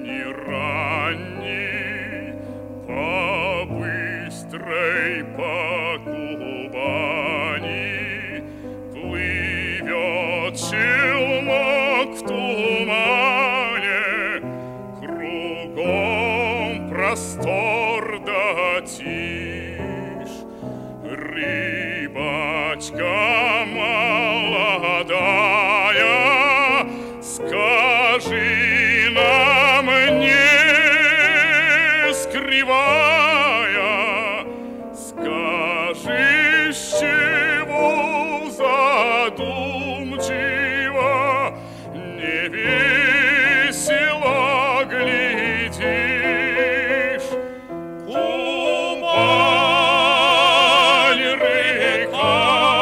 не ранний, по быстрой по Кубани плывет челнок в тумане, кругом простор да тишь. Рыбачка молодая, скажи нам, не скрывая, скажи, с чего задумчиво, невесело глядишь. Кубань река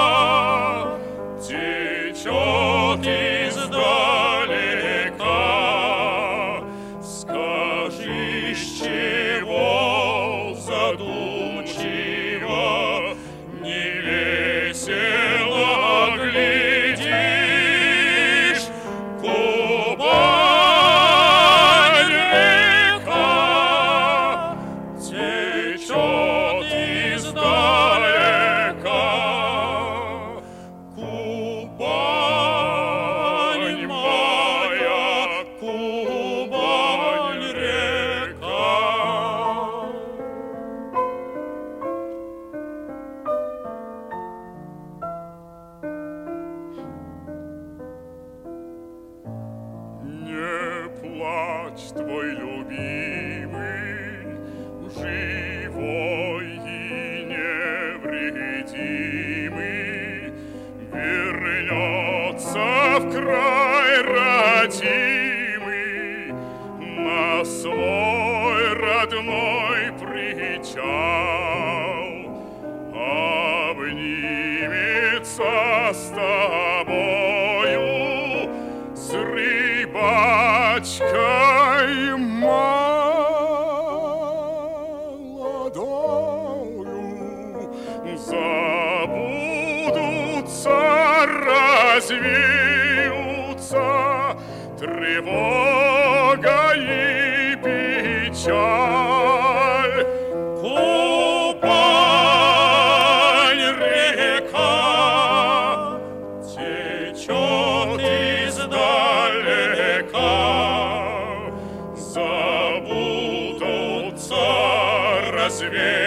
течет издалека, скажи, с чего задумчиво, невесело глядишь. Кубань река течет издалека, Кубань моя, Кубань река. Не плачь, твой любимый, живой и невредимый, вернется в край родимый, на свой родной причал, обнимется с тобою, с рыбачкой молодою. Забудутся, развеются тревога и печаль. Кубань река течет издалека, забудутся, развеются